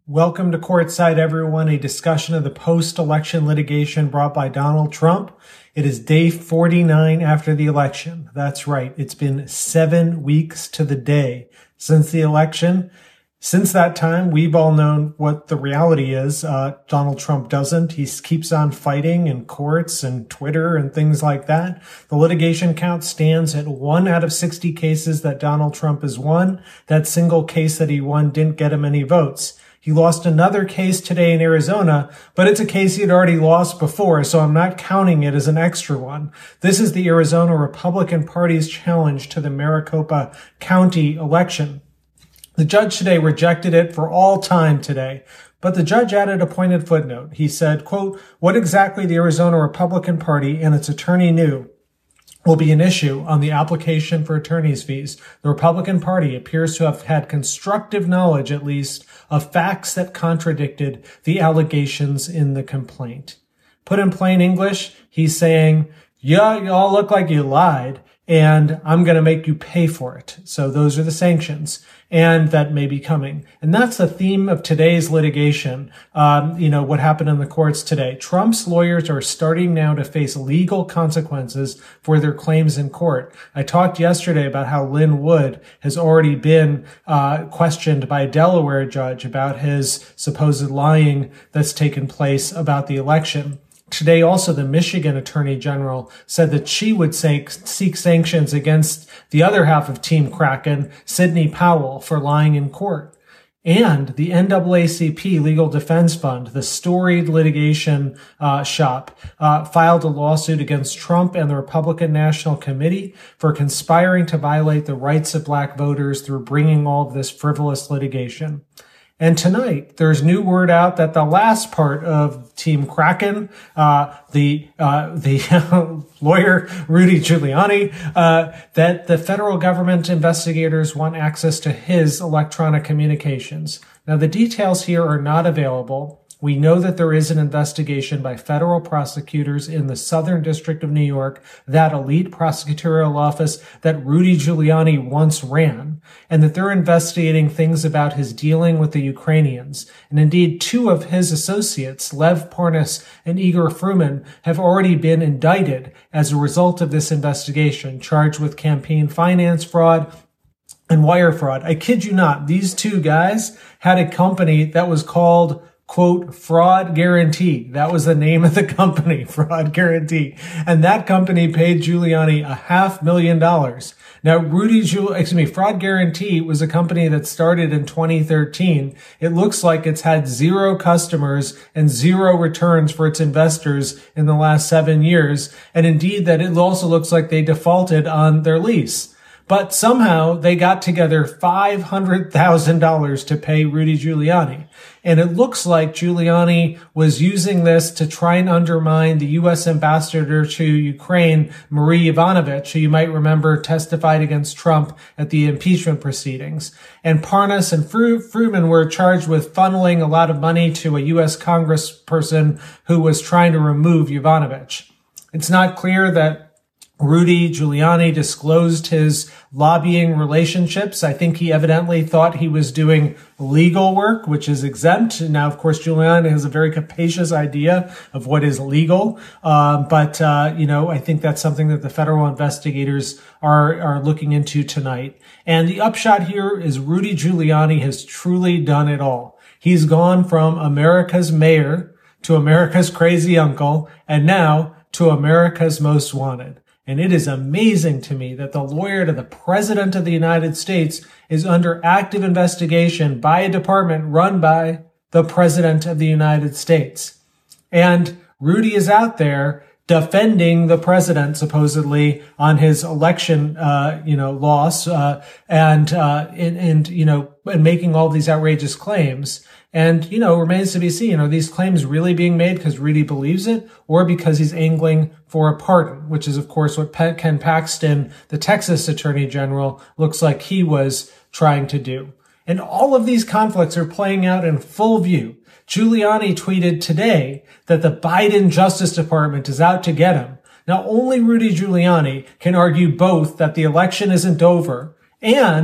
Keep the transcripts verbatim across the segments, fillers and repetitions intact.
Welcome to Courtside, everyone, a discussion of the post-election litigation brought by Donald Trump. It is day forty-nine after the election. That's right. It's been seven weeks to the day since the election. Since that time, we've all known what the reality is. Uh, Donald Trump doesn't. He keeps on fighting in courts and Twitter and things like that. The litigation count stands at one out of sixty cases that Donald Trump has won. That single case that he won didn't get him any votes. He lost another case today in Arizona, but it's a case he had already lost before, so I'm not counting it as an extra one. This is the Arizona Republican Party's challenge to the Maricopa County election. The judge today rejected it for all time today, but the judge added a pointed footnote. He said, quote, "What exactly the Arizona Republican Party and its attorney knew will be an issue on the application for attorney's fees. The Republican Party appears to have had constructive knowledge, at least, of facts that contradicted the allegations in the complaint." Put in plain English, he's saying, yeah, you all look like you lied, and I'm going to make you pay for it. So those are the sanctions, and that may be coming. And that's the theme of today's litigation. Um, you know, what happened in the courts today. Trump's lawyers are starting now to face legal consequences for their claims in court. I talked yesterday about how Lin Wood has already been uh questioned by a Delaware judge about his supposed lying that's taken place about the election. Today, also, the Michigan Attorney General said that she would seek sanctions against the other half of Team Kraken, Sidney Powell, for lying in court. And the N double A C P Legal Defense Fund, the storied litigation uh, shop, uh, filed a lawsuit against Trump and the Republican National Committee for conspiring to violate the rights of black voters through bringing all of this frivolous litigation. And tonight, there's new word out that the last part of Team Kraken, uh, the, uh, the lawyer Rudy Giuliani, uh, that the federal government investigators want access to his electronic communications. Now, the details here are not available. We know that there is an investigation by federal prosecutors in the Southern District of New York, that elite prosecutorial office that Rudy Giuliani once ran, and that they're investigating things about his dealing with the Ukrainians. And indeed, two of his associates, Lev Parnas and Igor Fruman, have already been indicted as a result of this investigation, charged with campaign finance fraud and wire fraud. I kid you not, these two guys had a company that was called, quote, Fraud Guarantee. That was the name of the company, Fraud Guarantee. And that company paid Giuliani a half million dollars. Now, Rudy, Giul- excuse me, Fraud Guarantee was a company that started in twenty thirteen. It looks like it's had zero customers and zero returns for its investors in the last seven years. And indeed, that it also looks like they defaulted on their lease. But somehow they got together five hundred thousand dollars to pay Rudy Giuliani. And it looks like Giuliani was using this to try and undermine the U S ambassador to Ukraine, Marie Yovanovitch, who you might remember testified against Trump at the impeachment proceedings. And Parnas and Fru- Fruman were charged with funneling a lot of money to a U S congressperson who was trying to remove Yovanovitch. It's not clear that Rudy Giuliani disclosed his lobbying relationships. I think he evidently thought he was doing legal work, which is exempt. Now, of course, Giuliani has a very capacious idea of what is legal. Um, but, uh, you know, I think that's something that the federal investigators are, are looking into tonight. And the upshot here is Rudy Giuliani has truly done it all. He's gone from America's mayor to America's crazy uncle and now to America's most wanted. And it is amazing to me that the lawyer to the President of the United States is under active investigation by a department run by the President of the United States. And Rudy is out there defending the president, supposedly, on his election, uh, you know, loss, uh, and, uh, and, and, you know, and making all these outrageous claims. And, you know, remains to be seen. Are these claims really being made because Rudy believes it or because he's angling for a pardon, which is, of course, what Ken Paxton, the Texas Attorney General, looks like he was trying to do. And all of these conflicts are playing out in full view. Giuliani tweeted today that the Biden Justice Department is out to get him. Now, only Rudy Giuliani can argue both that the election isn't over and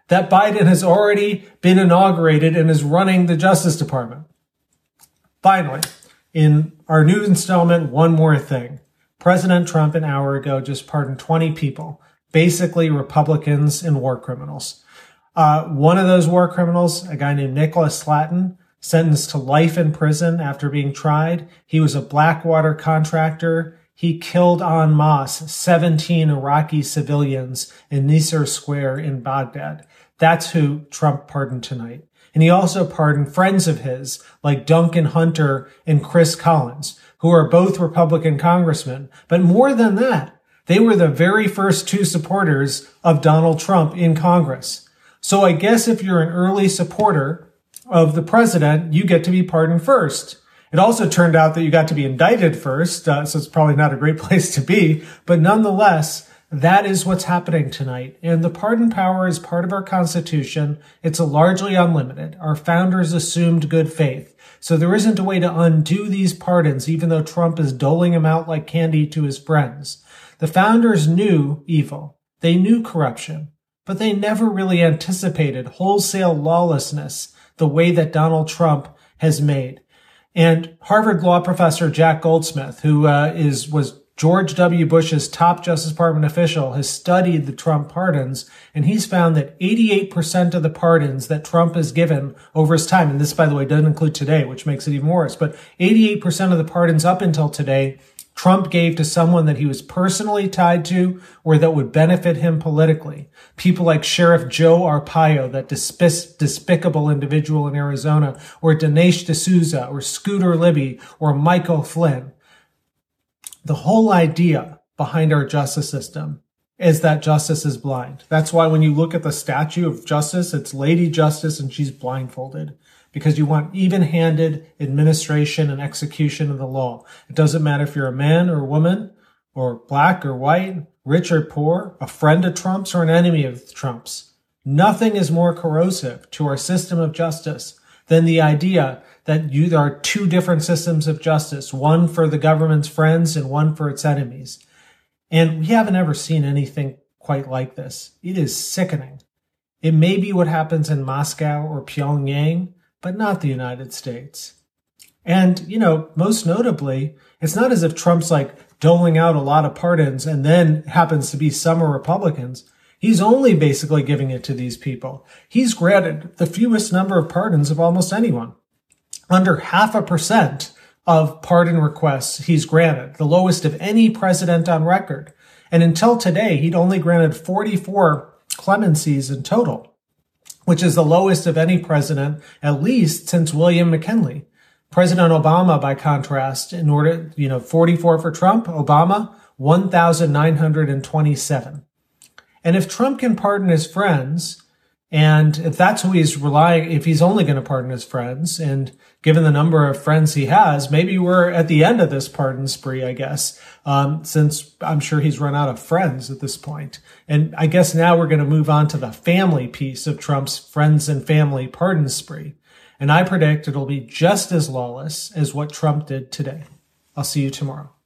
that Biden has already been inaugurated and is running the Justice Department. Finally, in our new installment, one more thing. President Trump an hour ago just pardoned twenty people, basically Republicans and war criminals. Uh, one of those war criminals, a guy named Nicholas Slatton, sentenced to life in prison after being tried. He was a Blackwater contractor. He killed en masse seventeen Iraqi civilians in Nisr Square in Baghdad. That's who Trump pardoned tonight. And he also pardoned friends of his like Duncan Hunter and Chris Collins, who are both Republican congressmen. But more than that, they were the very first two supporters of Donald Trump in Congress. So I guess if you're an early supporter of the president, you get to be pardoned first. It also turned out that you got to be indicted first, uh, so it's probably not a great place to be. But nonetheless, that is what's happening tonight. And the pardon power is part of our Constitution. It's a largely unlimited. Our founders assumed good faith. So there isn't a way to undo these pardons, even though Trump is doling them out like candy to his friends. The founders knew evil. They knew corruption. But they never really anticipated wholesale lawlessness the way that Donald Trump has made. And Harvard law professor Jack Goldsmith, who uh, is was George W. Bush's top Justice Department official, has studied the Trump pardons, and he's found that eighty-eight percent of the pardons that Trump has given over his time, and this, by the way, doesn't include today, which makes it even worse, but eighty-eight percent of the pardons up until today Trump gave to someone that he was personally tied to or that would benefit him politically. People like Sheriff Joe Arpaio, that despic- despicable individual in Arizona, or Dinesh D'Souza, or Scooter Libby, or Michael Flynn. The whole idea behind our justice system is that justice is blind. That's why when you look at the statue of justice, it's Lady Justice and she's blindfolded. Because you want even-handed administration and execution of the law. It doesn't matter if you're a man or a woman, or black or white, rich or poor, a friend of Trump's or an enemy of Trump's. Nothing is more corrosive to our system of justice than the idea that you, there are two different systems of justice, one for the government's friends and one for its enemies. And we haven't ever seen anything quite like this. It is sickening. It may be what happens in Moscow or Pyongyang, but not the United States. And, you know, most notably, it's not as if Trump's like doling out a lot of pardons and then happens to be some are Republicans. He's only basically giving it to these people. He's granted the fewest number of pardons of almost anyone. Under half a percent of pardon requests he's granted, the lowest of any president on record. And until today, he'd only granted forty-four clemencies in total, which is the lowest of any president, at least since William McKinley. President Obama, by contrast, in order, you know, forty-four for Trump, Obama, one thousand nine hundred twenty-seven. And if Trump can pardon his friends, and if that's who he's relying, if he's only going to pardon his friends, and given the number of friends he has, maybe we're at the end of this pardon spree, I guess, um, since I'm sure he's run out of friends at this point. And I guess now we're going to move on to the family piece of Trump's friends and family pardon spree. And I predict it'll be just as lawless as what Trump did today. I'll see you tomorrow.